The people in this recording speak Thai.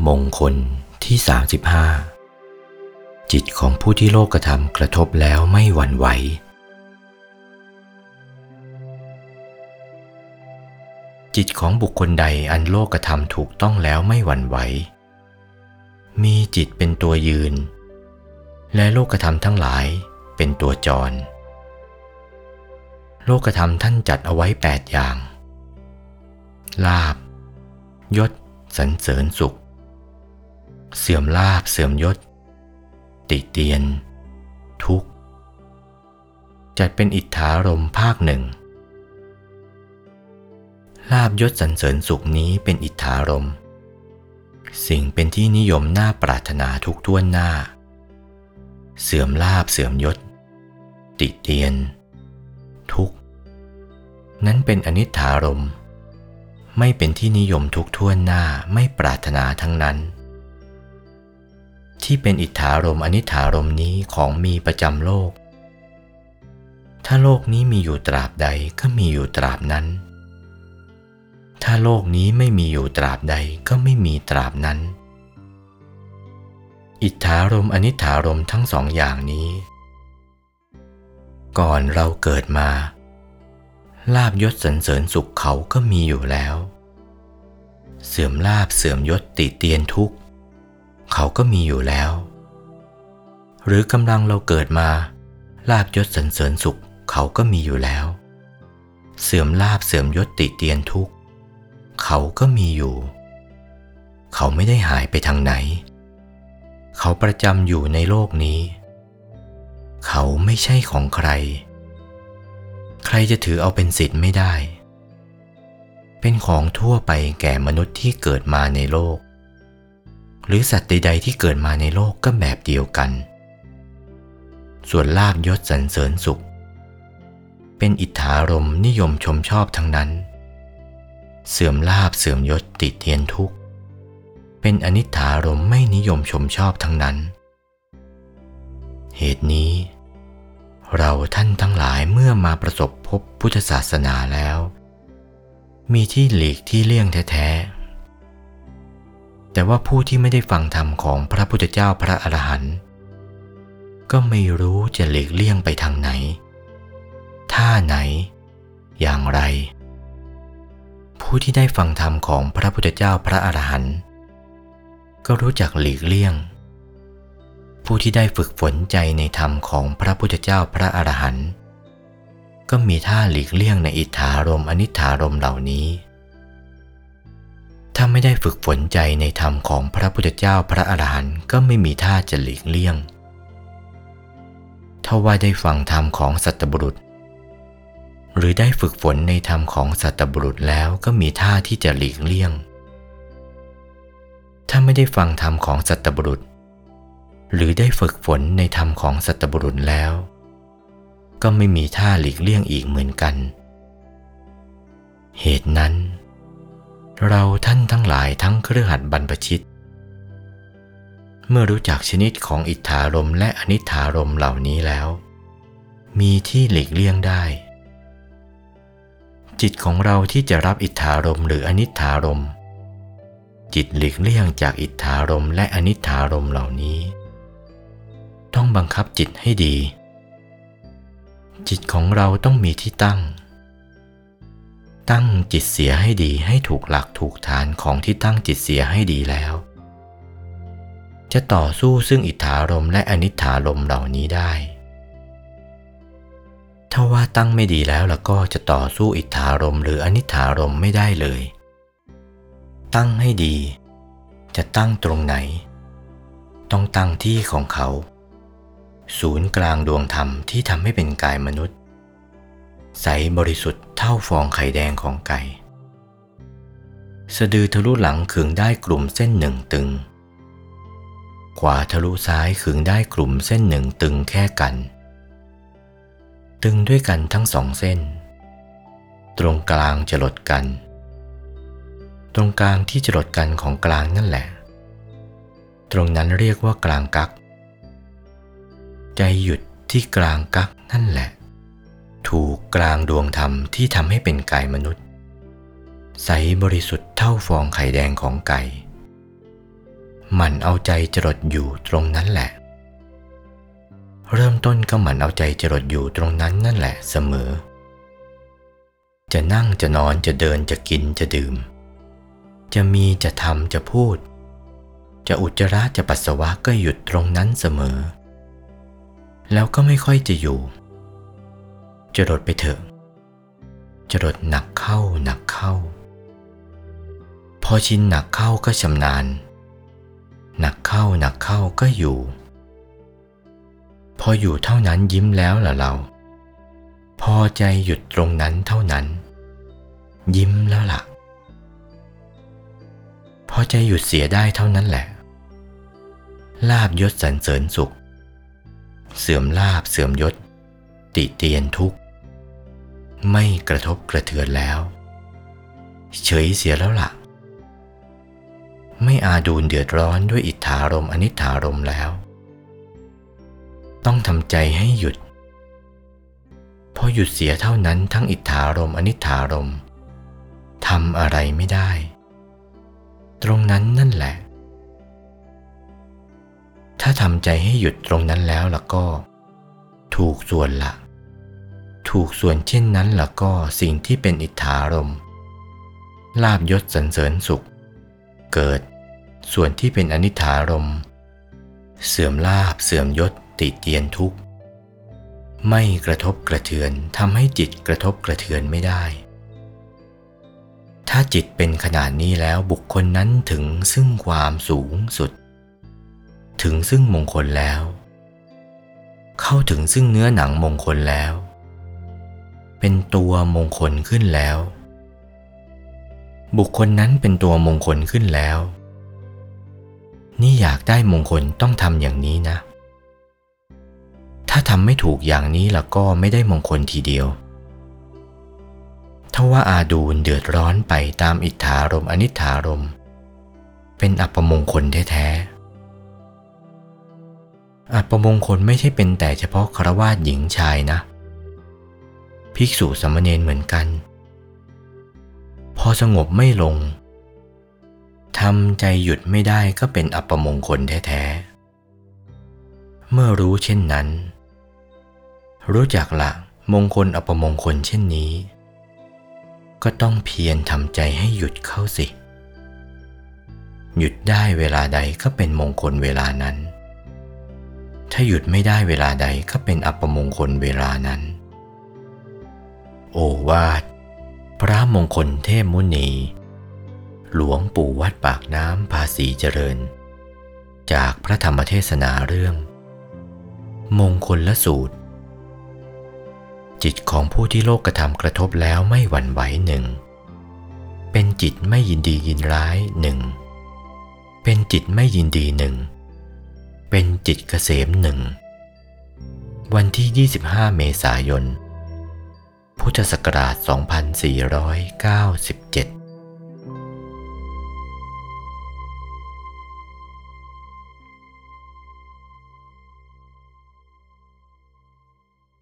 มงคลที่35จิตของผู้ที่โลกธรรมกระทบแล้วไม่หวั่นไหวจิตของบุคคลใดอันโลกธรรมถูกต้องแล้วไม่หวั่นไหวมีจิตเป็นตัวยืนและโลกธรรมทั้งหลายเป็นตัวจรโลกธรรมท่านจัดเอาไว้8อย่างลาภยศสรรเสริญสุขเสื่อมลาภเสื่อมยศติเตียนทุกข์จัดเป็นอิทธารมภาคหนึ่งลาภยศสรรเสริญสุขนี้เป็นอิทธารมสิ่งเป็นที่นิยมน่าปรารถนาทุกท่วนหน้าเสื่อมลาภเสื่อมยศติเตียนทุกข์นั้นเป็นอนิจฐารมไม่เป็นที่นิยมทุกท่วนหน้าไม่ปรารถนาทั้งนั้นที่เป็นอิทธารมอนิจฐารมนี้ของมีประจำโลกถ้าโลกนี้มีอยู่ตราบใดก็มีอยู่ตราบนั้นถ้าโลกนี้ไม่มีอยู่ตราบใดก็ไม่มีตราบนั้นอิทธารมอนิจฐารมทั้งสองอย่างนี้ก่อนเราเกิดมาลาภยศสรรเสริญสุขเขาก็มีอยู่แล้วเสื่อมลาภเสื่อมยศติเตียนทุกข์เขาก็มีอยู่แล้วหรือกำลังเราเกิดมาลาภยศสรรเสริญสุขเขาก็มีอยู่แล้วเสื่อมลาภเสื่อมยศติเตียนทุกข์เขาก็มีอยู่เขาไม่ได้หายไปทางไหนเขาประจำอยู่ในโลกนี้เขาไม่ใช่ของใครใครจะถือเอาเป็นสิทธิ์ไม่ได้เป็นของทั่วไปแก่มนุษย์ที่เกิดมาในโลกหรือสัตว์ใดๆที่เกิดมาในโลกก็แบบเดียวกันส่วนลาภยศสรรเสริญสุขเป็นอิทธารมนิยมชมชอบทั้งนั้นเสื่อมลาภเสื่อมยศติเตียนทุกข์เป็นอนิจฐารมไม่นิยมชมชอบทั้งนั้นเหตุนี้เราท่านทั้งหลายเมื่อมาประสบพบพุทธศาสนาแล้วมีที่หลีกที่เลี่ยงแท้ๆแต่ว่าผู้ที่ไม่ได้ฟังธรรมของพระพุทธเจ้าพระอรหันต์ก็ไม่รู้จะหลีกเลี่ยงไปทางไหนท่าไหนอย่างไรผู้ที่ได้ฟังธรรมของพระพุทธเจ้าพระอรหันต์ก็รู้จักหลีกเลี่ยงผู้ที่ได้ฝึกฝนใจในธรรมของพระพุทธเจ้าพระอรหันต์ก็มีท่าหลีกเลี่ยงในอิทธารมอนิจฐารมเหล่านี้ถ้าไม่ได้ฝึกฝนใจในธรรมของพระพุทธเจ้าพระอรหันต์ก็ไม่มีท่าจะหลีกเลี่ยงถ้าว่าได้ฟังธรรมของสัตบุรุษหรือได้ฝึกฝนในธรรมของสัตบุรุษแล้วก็มีท่าที่จะหลีกเลี่ยงถ้าไม่ได้ฟังธรรมของสัตบุรุษหรือได้ฝึกฝนในธรรมของสัตบุรุษแล้วก็ไม่มีท่าหลีกเลี่ยงอีกเหมือนกันเหตุนั้นเราท่านทั้งหลายทั้งคฤหัสถ์บรรพชิตเมื่อรู้จักชนิดของอิทธารมและอนิทธารมเหล่านี้แล้วมีที่หลีกเลี่ยงได้จิตของเราที่จะรับอิทธารมหรืออนิทธารมจิตหลีกเลี่ยงจากอิทธารมและอนิทธารมเหล่านี้ต้องบังคับจิตให้ดีจิตของเราต้องมีที่ตั้งจิตเสียให้ดีให้ถูกหลักถูกฐานของที่ตั้งจิตเสียให้ดีแล้วจะต่อสู้ซึ่งอิทธารมและอนิทธารมเหล่านี้ได้ถ้าว่าตั้งไม่ดีแล้วก็จะต่อสู้อิทธารมหรืออนิทธารมไม่ได้เลยตั้งให้ดีจะตั้งตรงไหนต้องตั้งที่ของเขาศูนย์กลางดวงธรรมที่ทำให้เป็นกายมนุษย์ใสบริสุทธิ์เท่าฟองไข่แดงของไก่สะดือทะลุหลังขึงได้กลุ่มเส้นหนึ่งตึงขวาทะลุซ้ายขึงได้กลุ่มเส้นหนึ่งตึงแค่กันตึงด้วยกันทั้งสองเส้นตรงกลางจรดกันตรงกลางที่จรดกันของกลางนั่นแหละตรงนั้นเรียกว่ากลางกั๊กใจหยุดที่กลางกั๊กนั่นแหละถูกกลางดวงธรรมที่ทำให้เป็นกายมนุษย์ใสบริสุทธิ์เท่าฟองไข่แดงของไก่หมั่นเอาใจจรดอยู่ตรงนั้นแหละเริ่มต้นก็หมั่นเอาใจจรดอยู่ตรงนั้นนั่นแหละเสมอจะนั่งจะนอนจะเดินจะกินจะดื่มจะมีจะทำจะพูดจะอุจจาระจะปัสสาวะก็หยุดตรงนั้นเสมอแล้วก็ไม่ค่อยจะอยู่จรดไปเถอะจรดหนักเข้าหนักเข้าพอชินหนักเข้าก็ชำนาญหนักเข้าหนักเข้าก็อยู่พออยู่เท่านั้นยิ้มแล้วล่ะเราพอใจหยุดตรงนั้นเท่านั้นยิ้มแล้วล่ะพอใจหยุดเสียได้เท่านั้นแหละลาภยศสรรเสริญสุขเสื่อมลาภเสื่อมยศติเตียนทุกข์ไม่กระทบกระเทือนแล้วเฉยเสียแล้วล่ะไม่อาดูลเดือดร้อนด้วยอิทธารมอนิทธารมแล้วต้องทำใจให้หยุดพอหยุดเสียเท่านั้นทั้งอิทธารมอนิทธารมทำอะไรไม่ได้ตรงนั้นนั่นแหละถ้าทำใจให้หยุดตรงนั้นแล้วล่ะก็ถูกส่วนละถูกส่วนเช่นนั้นล่ะก็สิ่งที่เป็นอิทธารมลาภยศสรรเสริญสุขเกิดส่วนที่เป็นอนิทธารมเสื่อมลาภเสื่อมยศติเตียนทุกข์ไม่กระทบกระเทือนทำให้จิตกระทบกระเทือนไม่ได้ถ้าจิตเป็นขนาดนี้แล้วบุคคลนั้นถึงซึ่งความสูงสุดถึงซึ่งมงคลแล้วเข้าถึงซึ่งเนื้อหนังมงคลแล้วเป็นตัวมงคลขึ้นแล้วบุคคลนั้นเป็นตัวมงคลขึ้นแล้วนี่อยากได้มงคลต้องทำอย่างนี้นะถ้าทำไม่ถูกอย่างนี้แล้วก็ไม่ได้มงคลทีเดียวถ้าว่าอาดูลเดือดร้อนไปตามอิทธารมอนิทธารมเป็นอัปมงคลแท้ๆอัปมงคลไม่ใช่เป็นแต่เฉพาะฆราวาสหญิงชายนะภิกษุสามเณรเหมือนกันพอสงบไม่ลงทำใจหยุดไม่ได้ก็เป็นอัปมงคลแท้ๆเมื่อรู้เช่นนั้นรู้จักละมงคลอัปมงคลเช่นนี้ก็ต้องเพียรทำใจให้หยุดเข้าสิหยุดได้เวลาใดก็เป็นมงคลเวลานั้นถ้าหยุดไม่ได้เวลาใดก็เป็นอัปมงคลเวลานั้นโอวาทพระมงคลเทพมุนีหลวงปู่วัดปากน้ำภาษีเจริญจากพระธรรมเทศนาเรื่องมงคลละสูตรจิตของผู้ที่โลกธรรมกระทบแล้วไม่หวั่นไหวหนึ่งเป็นจิตไม่ยินดียินร้ายหนึ่งเป็นจิตไม่ยินดีหนึ่งเป็นจิตเกษมหนึ่งวันที่25 เมษายนพุทธศักราช 2497